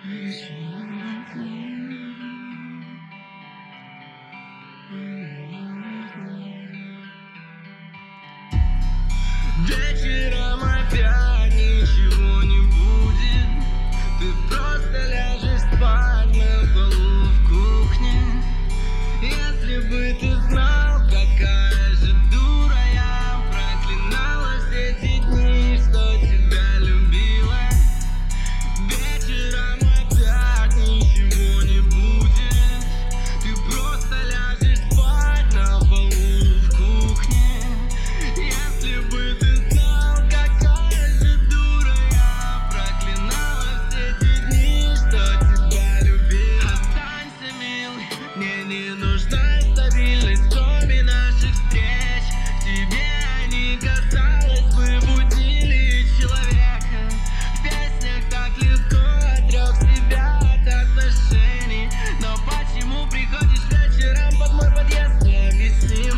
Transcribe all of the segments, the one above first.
Вечером опять ничего не будет. Ты просто ляжешь спать на полу в кухне. Если бы ты знал, какая же дура я проклинала все эти дни, что тебя любила. Вечером опять ничего не будет. Ты просто ляжешь спать на полу в кухне. Если бы ты знал, какая же дура я проклинала все эти дни, что тебя любила. Останься, милый, мне не нужна стабильность, кроме наших встреч. Тебе они, казалось бы, будили человека. В песнях так легко отрек себя от отношений. Но почему приходишь вечером под мой подъезд, не объясним.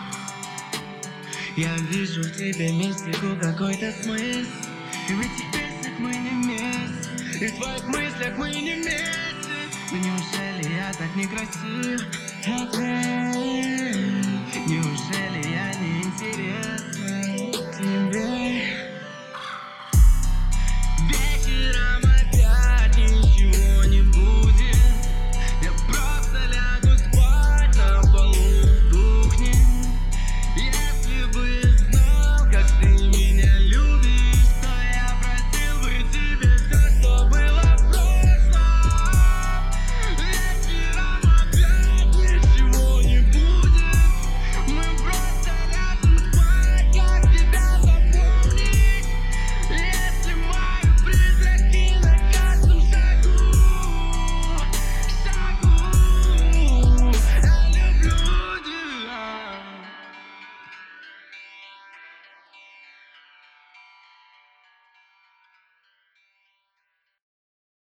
Я вижу в тебе мистику, какой-то смысл. И в этих песнях мы не вместе, и в твоих мыслях мы не вместе. Но неужели я так некрасив? Ответь, неужели я не интересен?